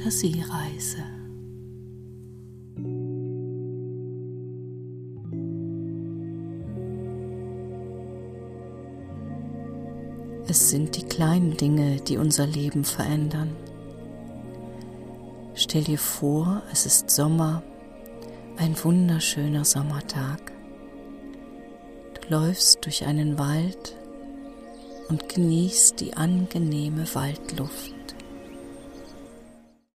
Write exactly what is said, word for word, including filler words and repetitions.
Fantasiereise. Es sind die kleinen Dinge, die unser Leben verändern. Stell dir vor, es ist Sommer, ein wunderschöner Sommertag. Du läufst durch einen Wald und genießt die angenehme Waldluft.